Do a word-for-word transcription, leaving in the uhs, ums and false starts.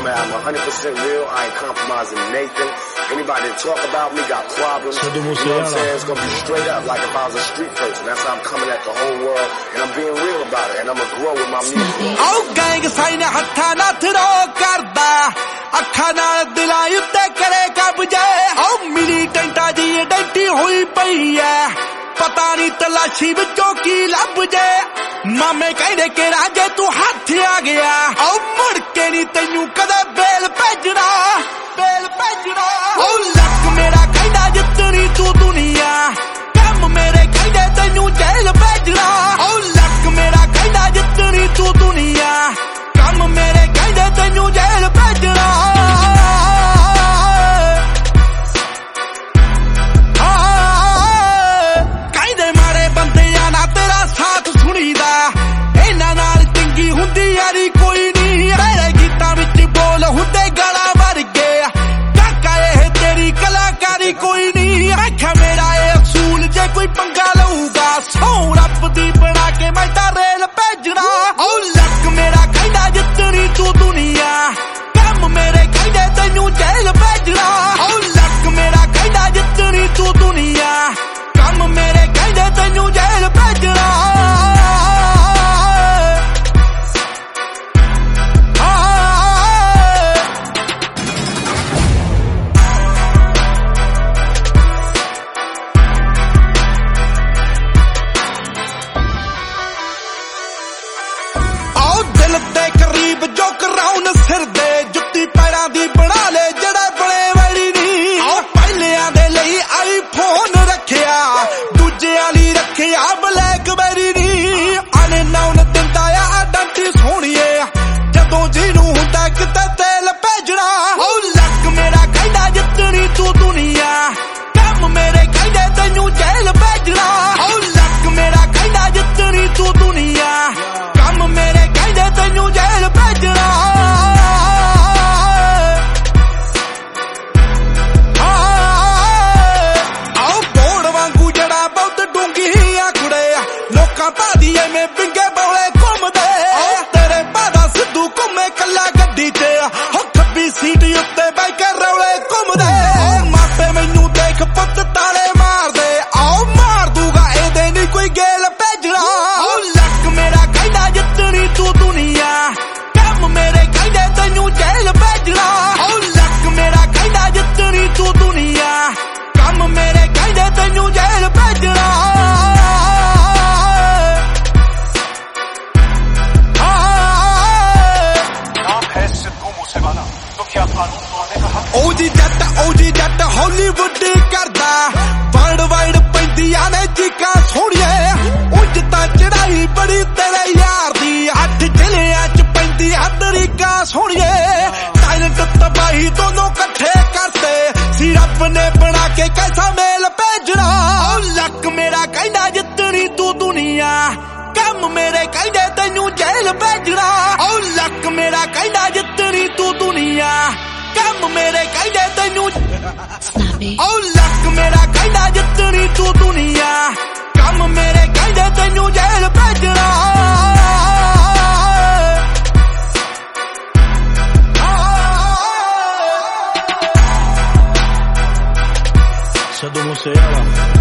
I'm at. I'm one hundred percent real. I ain't compromising Nathan. Anybody that talk about me got problems. You know what I'm saying? It's gonna be straight up like if I was a street person. That's how I'm coming at the whole world, and I'm being real about it, and I'm gonna grow with my music. Oh, gang sign hatha na thro karda, ਅੱਖਾਂ ਨਾਲ ਦਿਲਾਂ ਉੱਤੇ ਕਰੇ ਕਬਜ਼ੇ। Oh, militant ਦੀ ਡੈਂਟੀ ਹੋਈ ਪਈ ਐ, ਪਤਾ ਨਹੀਂ ਤਲਾਸ਼ੀ ਵਿੱਚੋਂ ਕੀ ਲੱਭ ਜੇ। ਮਾਮੇ ਕਹਿੰਦੇ ਕਿ ਰਾਜੇ ਤੂੰ ਹੱਥ ਆ ਗਿਆ, ਉਹ ਮੁੜ ਕੇ ਨਹੀਂ ਤੈਨੂੰ ਕਦੇ ਬੇਲ ਭੇਜਣਾ, ਬੇਲ ਭੇਜਣਾ। ਉਹ ਲੱਕ ਮੇਰਾ ਕਹਿੰਦਾ ਜਿੱਤਣੀ ਤੂੰ ਦੁਨੀਆ, ਕੰਮ ਮੇਰੇ ਕਹਿੰਦੇ ਤੈਨੂੰ ਜੇਲ੍ਹ ਭੇਜਣਾ। ਉਹ ਲੱਕ ਮੇਰਾ ਕਹਿੰਦਾ ਜਿੱਤਣੀ ਤੂੰ ਦੁਨੀਆ, ਕੰਮ ਮੇਰੇ ਕਹਿੰਦੇ ਤੈਨੂੰ ਜੇਲ੍ਹ ਭੇਜਣਾ। ਕਹਿੰਦੇ ਮਾਰੇ ਬੰਦਿਆਂ ਨਾਲ ਤੇਰਾ ਸਾਥ ਸੁਣੀਦਾ, ਇਹਨਾਂ ਨਾਲ ਚੰਗੀ ਹੁੰਦੀ ਯਾਰੀ ਕੋਈ ਨਹੀਂ। ਤੇਰੇ ਗੀਤਾਂ ਵਿੱਚ ਬੋਲ ਹੁੰਦੇ ਗਾਲਾਂ ਵਰਗੇ, ਕਾਕਾ ਇਹ ਤੇਰੀ ਕਲਾਕਾਰੀ ਕੋਈ ਨਹੀਂ। ਆਖਿਆ ਮੇਰਾ ਇਹ ਅਸੂਲ ਜੇ ਕੋਈ ਪੰਗਾ ਲਊਗਾ, ਸੌ ਰੱਬ ਦੀ ਬਣਾ ਕੇ ਮੈਂ ਤਾਂ ਰੇਲ ਭੇਜਣਾ। ਉਹ ਲੱਕ ਮੇਰਾ ਕਹਿੰਦਾ ਜਿੱਤਣੀ ਤੂੰ ਦੁਨੀਆ, ਕੰਮ ਮੇਰੇ ਕਹਿੰਦੇ ਤੈਨੂੰ ਜੇਲ੍ਹ ਭੇਜਣਾ। ਉਹ ਲੱਕ ਮੇਰਾ ਕਹਿੰਦਾ ਜਿੱਤਣੀ ਤੂੰ ਦੁਨੀਆ, ਕੰਮ ਮੇਰੇ ਕਹਿੰਦੇ ਤੈਨੂੰ ਜੇਲ੍ਹ ਭੇਜਣਾ। ਦਿਲ ਦੇ ਕਰੀਬ ਜੋ ਕਰਾਉਣ ਸਿਰ ਦੇ, ਜੁੱਤੀ ਪੈਰਾਂ ਦੀ ਬਣਾ ਲੈ ਜਿਹੜੇ ਬਣੇ ਵੈਲੀ ਨਹੀਂ। ਆਹ ਪਹਿਲਿਆਂ ਦੇ ਲਈ ਆਈਫੋਨ ਰੱਖਿਆ, ਦੂਜਿਆਂ ਲਈ ਰੱਖਿਆ ਬਲੈਕਬੈਰੀ ਨਹੀਂ। ਅਨਨੋਨ ਦਿੰਦਾ ਆ ਆਡੰਟੀ ਸੋਹਣੀਏ, ਜਦੋਂ ਜਿਹਨੂੰ ਹੁੰਦਾ ਕਿਤੇ ਤੇਲ ਭੇਜਣਾ। ਉਹ ਲੱਕ ਮੇਰਾ ਕਹਿੰਦਾ ਜਿੱਤਣੀ ਤੂੰ ਦੁਨੀਆ, ਕੰਮ ਮੇਰੇ ਕਹਿੰਦੇ ਤੈਨੂੰ ਜੇਲ੍ਹ ਭੇਜਣਾ। ਉਹ ਲੱਕ ਮੇਰਾ ਕਹਿੰਦਾ ਜਿੱਤਣੀ ਤੂੰ ਦੁਨੀਆ, ਕੰਮ ਮੇਰੇ ਕਹਿੰਦੇ ਤੈਨੂੰ ਜੇਲ੍ਹ ਭੇਜਣਾ। ਆਓ ਬੋੜ ਵਾਂਗੂ ਜਿਹੜਾ ਬਹੁਤ ਡੂੰਗੀ ਆ ਕੁੜੇ, ਲੋਕਾਂ ਭਾਦੀ ਐਵੇਂ ਪਿੰਗੇ ਬੌਲੇ ਘੁੰਮਦੇ। ਤੇਰੇ ਭਾਦਾ ਸਿੱਧੂ ਘੁੰਮੇ ਕੱਲਾ ਗੱਡੀ ਚ, ਹੋ ਖੱਬੀ ਸੀਟ ਉੱਤੇ ਬਹਿ ਕੇ ਰੌਲੇ ਘੁੰਮਦੇ। ਮਾਪੇ ਮੈਨੂੰ ਦੇਖ ਪੁੱਤ ਤਾਲੇ ਮਾਰਦੇ, ਆਓ ਮਾਰ ਦੂਗਾ ਇਹਦੇ ਨਹੀਂ ਕੋਈ ਗੇਲ ਭੇਜਣਾ। ਉਹ ਲੱਕ ਮੇਰਾ ਕਹਿੰਦਾ ਜਿੱਤਣੀ ਤੂੰ ਦੁਨੀਆ, ਕੰਮ ਮੇਰੇ ਕਹਿੰਦੇ ਤੈਨੂੰ ਜੇਲ੍ਹ ਭੇਜਣਾ। ਉਹ ਲੱਕ ਮੇਰਾ ਕਹਿੰਦਾ ਜਿੱਤਣੀ ਤੂੰ ਦੁਨੀਆ, ਕੰਮ ਮੇਰੇ ਕਹਿੰਦੇ ਤੈਨੂੰ ਜੇਲ੍ਹ ਭੇਜਣਾ। ਉਹ ਜੀ ਜੱਟ ਉਹ ਜੀ ਜੱਟ ਹਾਲੀਵੁੱਡ ਕਰਦਾ, ਵਰਲਡ ਵਾਈਡ ਪੈਂਦੀਆਂ ਨੇ ਚੀਕਾਂ ਸੋਹਣੀਏ। ਉਂਝ ਤਾਂ ਚੜਾਈ ਬੜੀ ਤੇਰੇ ਯਾਰ ਦੀ, ਅੱਠ ਜ਼ਿਲ੍ਹਿਆਂ ਚ ਪੈਂਦੀ ਹਦਰੀਕਾ ਸੋਹਣੀਏ। ਟੈਲੈਂਟ ਤਬਾਹੀ ਦੋਨੋਂ ਇਕੱਠੇ ਕਰਤੇ ਸੀ ਰੱਬ ਨੇ ਬਣਾ ਕੇ, ਕੈਸਾ ਮੇਲ ਭੇਜਣਾ। ਉਹ ਲੱਕ ਮੇਰਾ ਕਹਿੰਦਾ ਜਿੱਤਣੀ ਤੂੰ ਦੁਨੀਆ, ਕੰਮ ਮੇਰੇ ਕਹਿੰਦੇ ਤੈਨੂੰ ਜੇਲ੍ਹ ਭੇਜਣਾ। ਉਹ ਲੱਕ ਮੇਰਾ ਕਹਿੰਦਾ ਜਿੱਤਣੀ ਤੂੰ ਦੁਨੀਆ, ਕੰਮ ਮੇਰੇ ਕਹਿੰਦੇ ਤੈਨੂੰ। ਉਹ ਲੱਕ ਮੇਰਾ ਕਹਿੰਦਾ ਜਿੱਤਣੀ ਤੂੰ ਦੁਨੀਆ, ਕੰਮ ਮੇਰੇ ਕਹਿੰਦੇ ਤੈਨੂੰ ਜੇਲ੍ਹ ਭੇਜਣਾ। Saddam Hussein